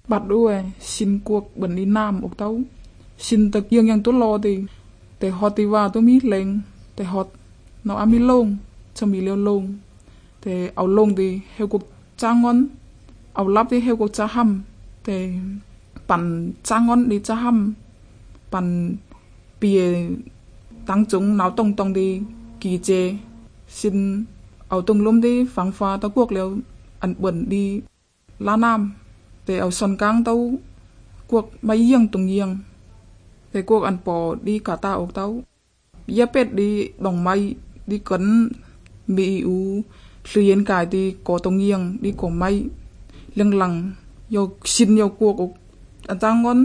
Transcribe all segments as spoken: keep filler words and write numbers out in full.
Bắt đuôi xin cuộc bẩn đi nam ốc tấu xin tật dương yang tốt lo thì để họ thì vào tôi mít lên để họ nó ăn mít lông cho mì leo lông để áo lông thì heo cuộc trang ngon áo lắp thì heo cuộc cha hầm để bản trang ngon đi cha hầm bản bìa tăng chúng nào tông tông đi kỳ chế xin áo tung lông đi phẳng pha tao cuộc leo ăn bẩn đi lá nam để ở sân cang tao cuộc máy giang tung giang để cuộc ăn bò đi cả ta ốc tao giáp pet đi đồng máy đi cấn mỹ u xuyên cài đi có tung giang đi có máy lăng lăng yo xin yo cuộc ăn trang ngon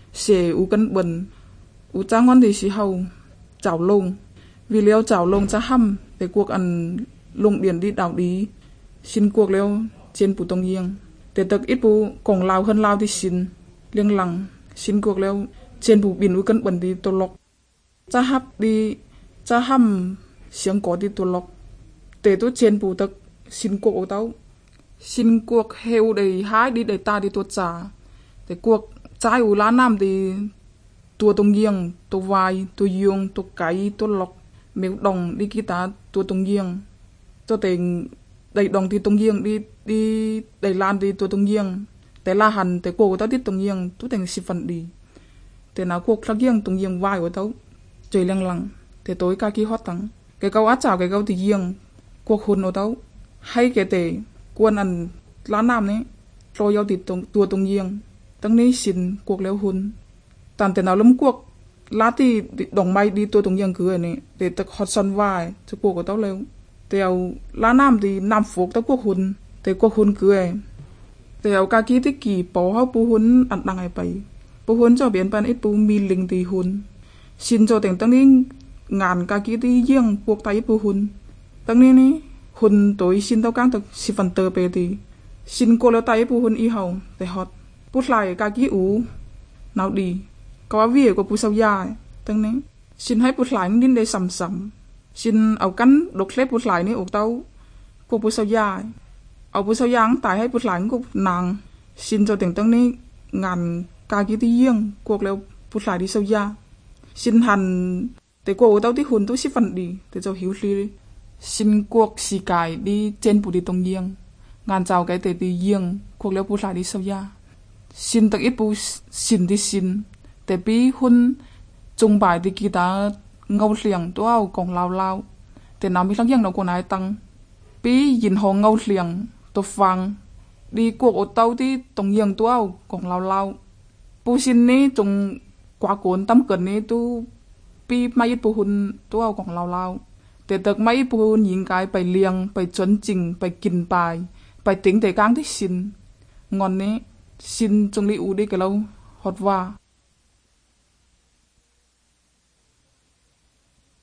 sẽ u cấn bẩn u trang ngon thì chỉ hầu chảo lông vì leo chảo lông cha hầm để cuộc ăn lông điền đi đào đi xin cuộc leo trên phụ tung giang để tật ít bu còn lao hơn lao thì xin liêng lăng xin cuộc leo trên bu biển u cân bẩn đi tổ lộc cha hấp đi cha hầm xiang có đi tổ lộc để tôi trên bu tật xin cuộc ở tao xin cuộc heo đầy hái đi đầy ta đi tuột trả để cuộc trái u lá nam thì tua tung giang tua vai tua giang tua cái tua lộc mèo đồng đi kia ta tua tung giang tua tiền đầy đồng thì tung giang đi đi đầy lan đi tua tung giangแต่ละหันแต่กูก็ต้องติดตรงยังตัวแต่งสิฟันดีแต่น่ากูคลักยังตรงยังวายว่าเท่าใจเลี้ยงลังแต่ตัวกากีฮอตตังแกเกาอาจ่าแกเกาตียังกูคนเอาเท่าให้แกแต่กวนอันล้านน้ำนี้โรยเอาติดตรงตัวตรงยังตั้งนี้สินกูแล้วหุ่นตามแต่น่าล้มกูลาที่ดอกไม้ดีตัวตรงยังคืออันนี้แต่ตะฮอตซันวายจะกูก็เท่าแล้วแต่เอาล้านน้ำดีน้ำฝกตะกูหุ่นแต่กูหุ่นคือแต่เอากากีที่กี่ปอเขาปูหุ่นอัดดังไอไปปูหุ่นจะเปลี่ยนเป็นไอปูมีลิงตีหุ่นชินจะแต่งตั้งนี้งานกากีที่เยี่ยงพวกไตปูหุ่นตั้งนี้นี่หุ่นตัวชินเต้ากางตัวสิฟันเตอร์ไปตีชินโกแล้วไตปูหุ่นอีเฮาแต่ฮอตปูไหลกากีอูหนาวดีก็ว่าวิ่งกับปูเสาใหญ่ตั้งนี้ชินให้ปูไหลนิ่งได้สัมสัมชินเอากันดกเล็บปูไหลนี่อกเต้าพวกปูเสาใหญ่เอาผู้สาวยตายให้ผู้หลานก็นางชินจะแต่งตั้งนี้งานกากีที่เยี่ยงกวกแล้วผู้หลานที่สาวยาชินหันแต่กวกเต้าที่หุ่นตัวสิฟันดีแต่เจ้าหิวซีชินกวกสีกายดีเจนผู้ที่ตรงเยี่ยงงานเจ้าไก่แต่ที่เยี่ยงกวกแล้วผู้หลานที่สาวยาชินตักอีผู้ชินที่ชินแต่ปีหุ่นจงบ่ายที่กีตาเงาเสียงตัวเอากองลาวลาวแต่น้ำมีทั้งเยี่ยงเราคนไหนตังปียินหงเงาเสียงตัวฟังดีกวกอดเต้าที่ตรงเยียงตัวเอาของเราเราปูชินนี้จงกว่าโกนตั้มเกิดนี้ตัวปีไม่ยึดปูหุนตัวเอาของเราเราแต่ตึกไม่ปูหุนยิงกายไปเลี้ยงไปจนจริงไปกินไปไปติ๋งแต่กลางที่ชินงอนนี้ชินจงรีอูดีกับเราฮอดว่า